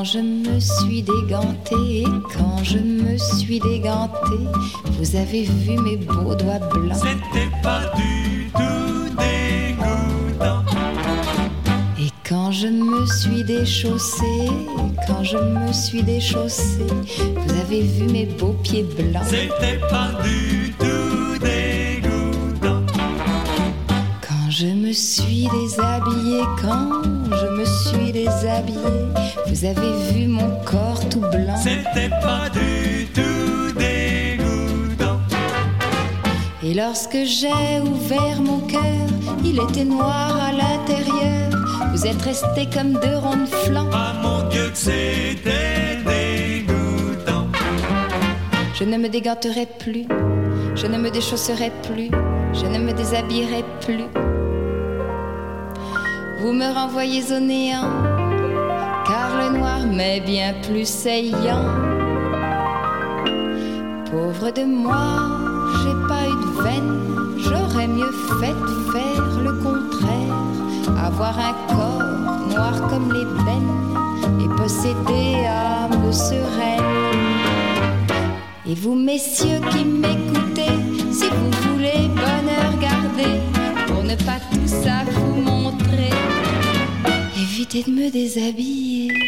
quand je me suis dégantée, et quand je me suis dégantée, vous avez vu mes beaux doigts blancs. C'était pas du tout dégoûtant. Et quand je me suis déchaussée, quand je me suis déchaussée, vous avez vu mes beaux pieds blancs. C'était pas du tout dégoûtant. Quand je me suis déshabillée, quand je me suis déshabillée, vous avez vu mon corps tout blanc. C'était pas du tout dégoûtant. Et lorsque j'ai ouvert mon cœur, il était noir à l'intérieur. Vous êtes restés comme deux ronds de flanc. Ah mon Dieu que c'était dégoûtant. Je ne me déganterai plus, je ne me déchausserai plus, je ne me déshabillerai plus. Vous me renvoyez au néant, car le noir m'est bien plus saillant. Pauvre de moi, j'ai pas eu de veine, j'aurais mieux fait de faire le contraire. Avoir un corps noir comme l'ébène et posséder âme sereine. Et vous messieurs qui m'écoutez, si vous voulez bonheur garder, pour ne pas tout ça vous montrer, évitez de me déshabiller.